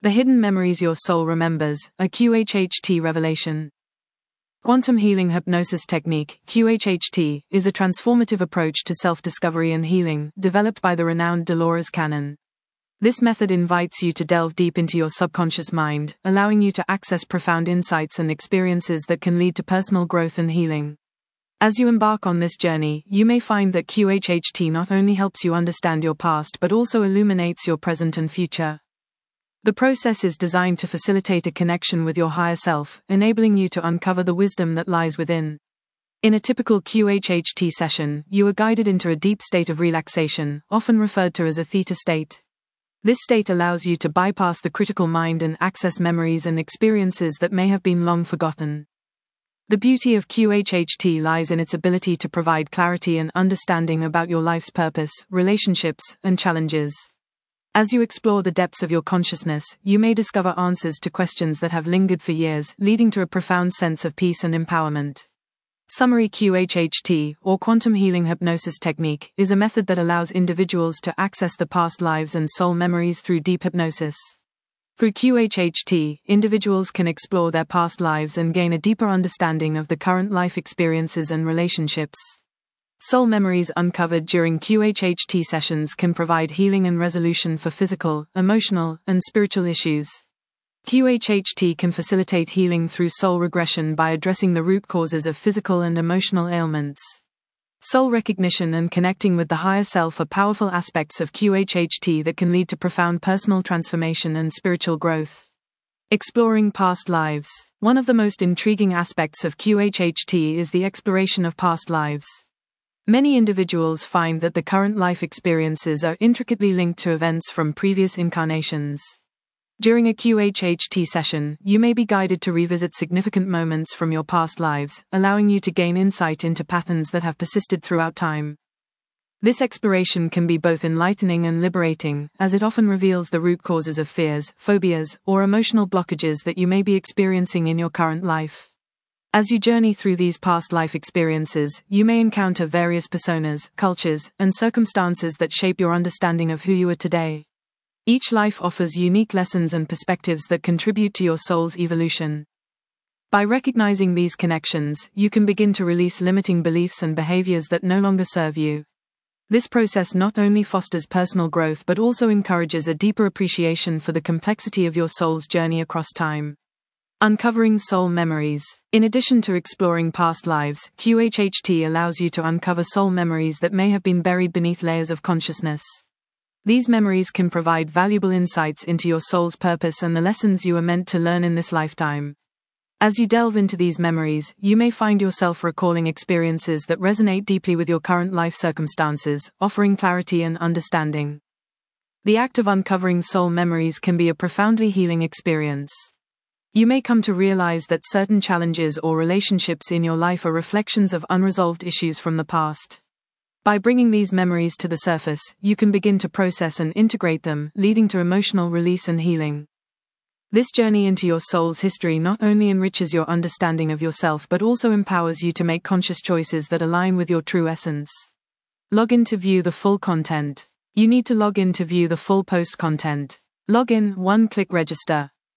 The Hidden Memories Your Soul Remembers, a QHHT revelation. Quantum Healing Hypnosis Technique, QHHT, is a transformative approach to self-discovery and healing, developed by the renowned Dolores Cannon. This method invites you to delve deep into your subconscious mind, allowing you to access profound insights and experiences that can lead to personal growth and healing. As you embark on this journey, you may find that QHHT not only helps you understand your past but also illuminates your present and future. The process is designed to facilitate a connection with your higher self, enabling you to uncover the wisdom that lies within. In a typical QHHT session, you are guided into a deep state of relaxation, often referred to as a theta state. This state allows you to bypass the critical mind and access memories and experiences that may have been long forgotten. The beauty of QHHT lies in its ability to provide clarity and understanding about your life's purpose, relationships, and challenges. As you explore the depths of your consciousness, you may discover answers to questions that have lingered for years, leading to a profound sense of peace and empowerment. Summary: QHHT, or Quantum Healing Hypnosis Technique, is a method that allows individuals to access the past lives and soul memories through deep hypnosis. Through QHHT, individuals can explore their past lives and gain a deeper understanding of the current life experiences and relationships. Soul memories uncovered during QHHT sessions can provide healing and resolution for physical, emotional, and spiritual issues. QHHT can facilitate healing through soul regression by addressing the root causes of physical and emotional ailments. Soul recognition and connecting with the higher self are powerful aspects of QHHT that can lead to profound personal transformation and spiritual growth. Exploring past lives. One of the most intriguing aspects of QHHT is the exploration of past lives. Many individuals find that the current life experiences are intricately linked to events from previous incarnations. During a QHHT session, you may be guided to revisit significant moments from your past lives, allowing you to gain insight into patterns that have persisted throughout time. This exploration can be both enlightening and liberating, as it often reveals the root causes of fears, phobias, or emotional blockages that you may be experiencing in your current life. As you journey through these past life experiences, you may encounter various personas, cultures, and circumstances that shape your understanding of who you are today. Each life offers unique lessons and perspectives that contribute to your soul's evolution. By recognizing these connections, you can begin to release limiting beliefs and behaviors that no longer serve you. This process not only fosters personal growth but also encourages a deeper appreciation for the complexity of your soul's journey across time. Uncovering soul memories. In addition to exploring past lives, QHHT allows you to uncover soul memories that may have been buried beneath layers of consciousness. These memories can provide valuable insights into your soul's purpose and the lessons you are meant to learn in this lifetime. As you delve into these memories, you may find yourself recalling experiences that resonate deeply with your current life circumstances, offering clarity and understanding. The act of uncovering soul memories can be a profoundly healing experience. You may come to realize that certain challenges or relationships in your life are reflections of unresolved issues from the past. By bringing these memories to the surface, you can begin to process and integrate them, leading to emotional release and healing. This journey into your soul's history not only enriches your understanding of yourself but also empowers you to make conscious choices that align with your true essence. Log in to view the full content. You need to log in to view the full post content. Log in, one-click register.